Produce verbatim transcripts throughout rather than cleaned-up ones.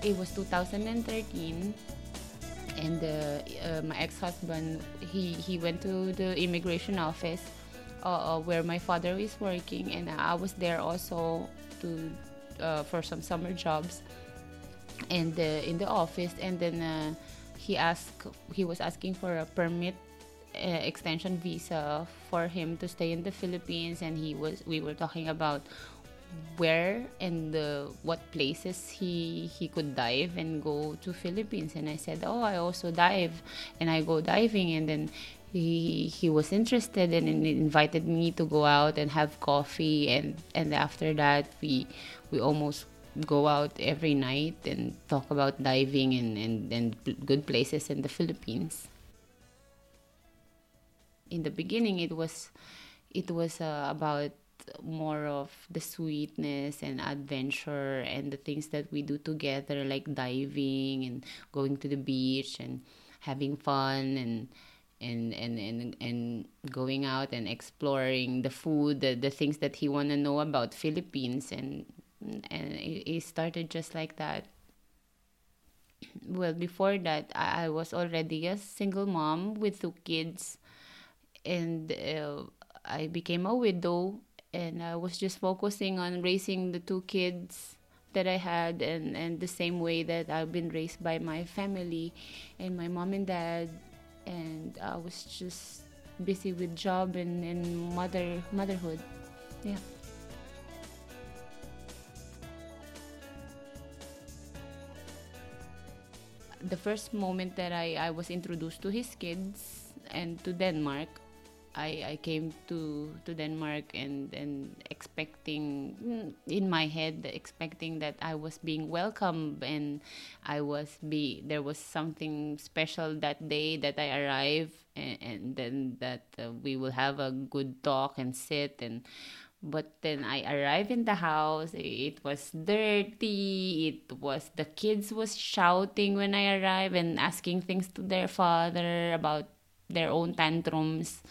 It was two thousand thirteen, and uh, uh, my ex-husband, he he went to the immigration office, uh, uh, where my father is working, and I was there also to uh, for some summer jobs, and uh, in the office. And then uh, he asked he was asking for a permit, uh, extension visa for him to stay in the Philippines. And he was we were talking about where and uh, what places he he could dive and go to Philippines. And I said, oh, I also dive and I go diving. And then he he was interested, and, and invited me to go out and have coffee. and and after that, we we almost go out every night and talk about diving and and, and good places in the Philippines. In the beginning, it was it was uh, about more of the sweetness and adventure and the things that we do together, like diving and going to the beach and having fun, and and and and, and going out and exploring the food, the, the things that he want to know about Philippines. and and it, it started just like that. Well, before that, I, I was already a single mom with two kids, and uh, I became a widow, and I was just focusing on raising the two kids that I had, and, and the same way that I've been raised by my family and my mom and dad. And I was just busy with job and, and mother motherhood. Yeah. The first moment that I, I was introduced to his kids and to Denmark, I, I came to, to Denmark, and, and expecting, mm, in my head, expecting that I was being welcomed, and I was be there was something special that day that I arrived, and, and then that uh, we will have a good talk and sit. And but then I arrived in the house. It was dirty. It was the kids was shouting when I arrived and asking things to their father about their own tantrums.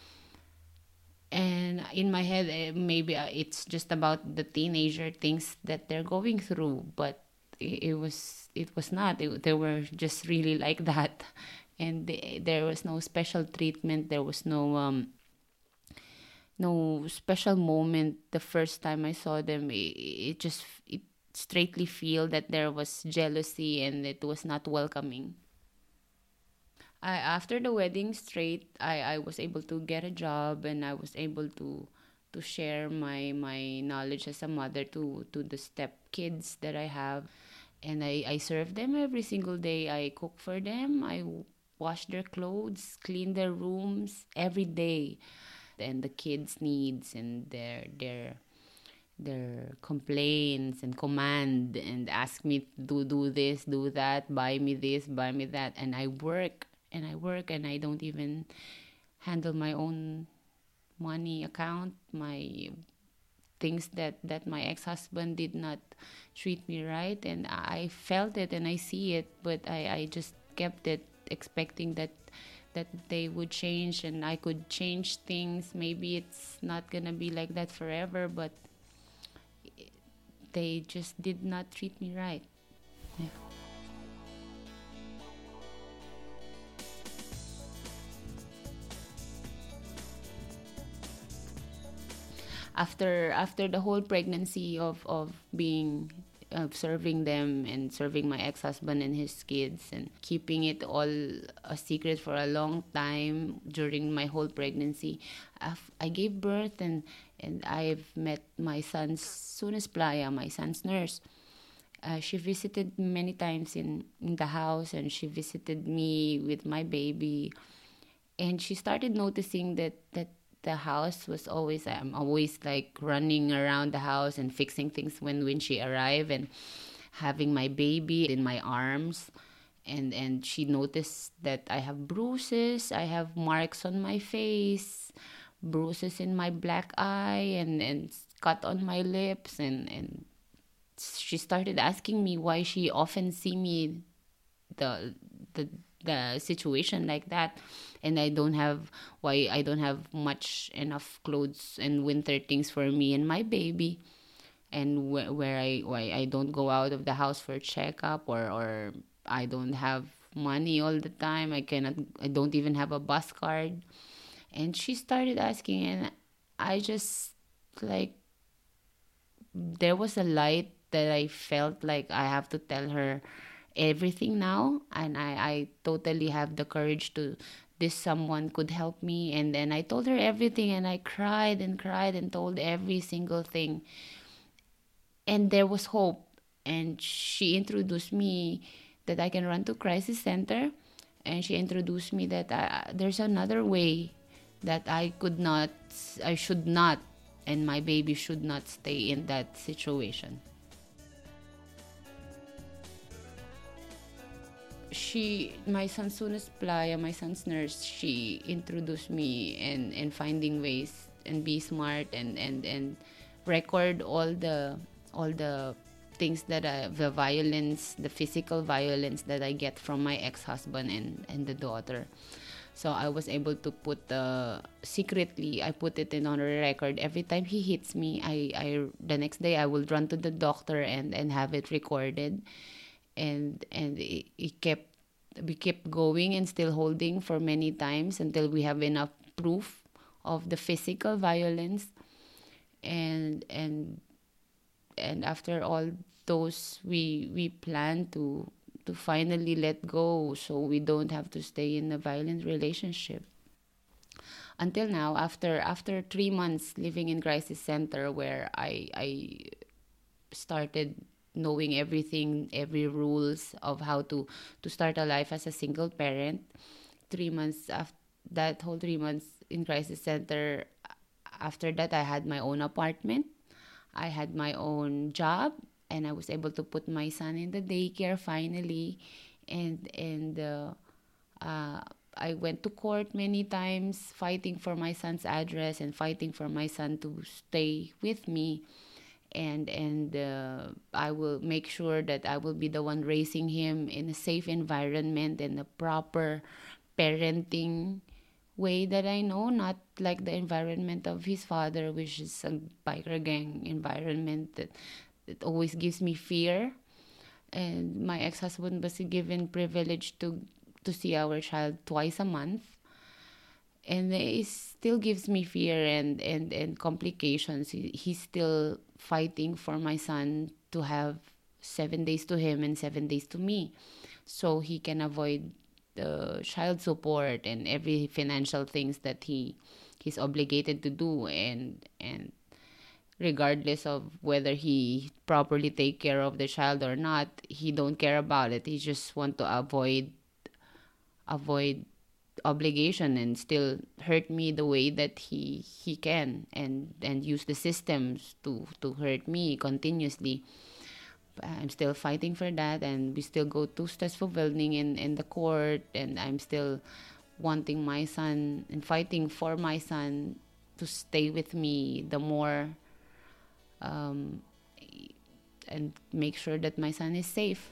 And in my head, eh, maybe uh, it's just about the teenager things that they're going through, but it, it was it was not. It, they were just really like that, and they, there was no special treatment. There was no um no special moment. The first time I saw them, it, it just it straightly feel that there was jealousy, and it was not welcoming. I, after the wedding straight, I, I was able to get a job, and I was able to to share my my knowledge as a mother to to the step kids that I have. And I, I serve them every single day. I cook for them. I wash their clothes, clean their rooms every day. And the kids' needs and their their their complaints and command and ask me to do this, do that, buy me this, buy me that. And I work and I work and I don't even handle my own money account, my things that, that my ex-husband did not treat me right. And I felt it and I see it, but I, I just kept it expecting that that they would change and I could change things. Maybe it's not gonna be like that forever, but they just did not treat me right. Yeah. After after the whole pregnancy of of being of serving them and serving my ex-husband and his kids and keeping it all a secret for a long time during my whole pregnancy, I've, I gave birth, and and I've met my son's soonest playa, my son's nurse. Uh, she visited many times in, in the house, and she visited me with my baby, and she started noticing that that the house was always I'm always like running around the house and fixing things when when she arrived, and having my baby in my arms. And and she noticed that I have bruises, I have marks on my face, bruises in my black eye, and and cut on my lips. And and she started asking me why she often see me the the the situation like that, and I don't have why I don't have much enough clothes and winter things for me and my baby. and wh- where I why I don't go out of the house for checkup, or or I don't have money all the time. I cannot. I don't even have a bus card. And she started asking, and I just like there was a light that I felt like I have to tell her everything now, and I I totally have the courage to this someone could help me. And then I told her everything, and I cried and cried and told every single thing, and there was hope. And she introduced me that I can run to crisis center, and she introduced me that I, there's another way, that I could not, I should not, and my baby should not stay in that situation. She, my son's soonest playa, my son's nurse, she introduced me in, in finding ways and be smart, and, and, and record all the all the things that I, the violence, the physical violence that I get from my ex-husband and, and the daughter. So I was able to put the secretly I put it in on a record. Every time he hits me, I, I the next day I will run to the doctor and, and have it recorded. And and it, it kept we kept going and still holding for many times until we have enough proof of the physical violence. And and and after all those, we we plan to to finally let go, so we don't have to stay in a violent relationship. Until now, after after three months living in crisis center, where i i started knowing everything, every rules of how to to start a life as a single parent. Three months after that whole three months in crisis center, after that I had my own apartment, I had my own job, and I was able to put my son in the daycare finally. And and uh, uh, I went to court many times fighting for my son's address and fighting for my son to stay with me. And and uh, I will make sure that I will be the one raising him in a safe environment and a proper parenting way that I know, not like the environment of his father, which is a biker gang environment that, that always gives me fear. And my ex-husband was given privilege to to see our child twice a month, and it still gives me fear and and and complications. He, he's still fighting for my son to have seven days to him and seven days to me, so he can avoid the child support and every financial things that he he's obligated to do. And and regardless of whether he properly take care of the child or not, he don't care about it. He just want to avoid avoid obligation and still hurt me the way that he he can, and and use the systems to to hurt me continuously. I'm still fighting for that, and we still go to Stadsförvaltning in in the court, and I'm still wanting my son and fighting for my son to stay with me the more, um, and make sure that my son is safe.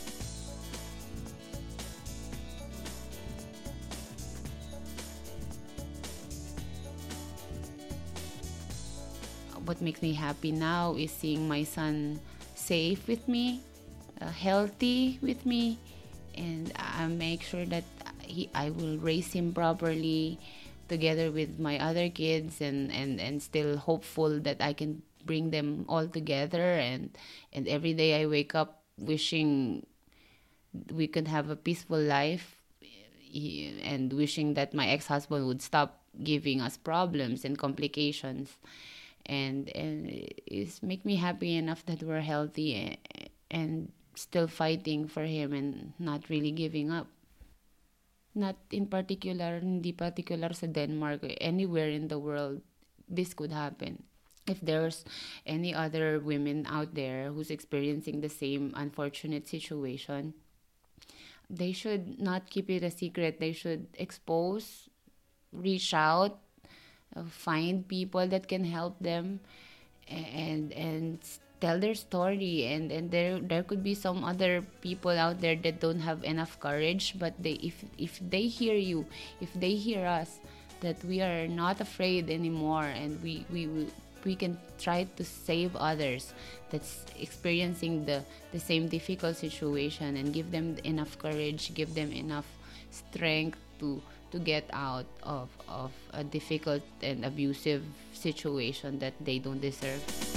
What makes me happy now is seeing my son safe with me, uh, healthy with me, and I make sure that he, I will raise him properly together with my other kids, and, and, and still hopeful that I can bring them all together. And, and every day I wake up wishing we could have a peaceful life, and wishing that my ex-husband would stop giving us problems and complications. And and it's make me happy enough that we're healthy, and, and still fighting for him and not really giving up. Not in particular, hindi particular sa Denmark, anywhere in the world this could happen. If there's any other women out there who's experiencing the same unfortunate situation, they should not keep it a secret. They should expose, reach out, uh, find people that can help them, and and tell their story. And and there there could be some other people out there that don't have enough courage, but they if if they hear you, if they hear us, that we are not afraid anymore, and we we will we can try to save others that's experiencing the the same difficult situation, and give them enough courage, give them enough strength to to get out of of a difficult and abusive situation that they don't deserve.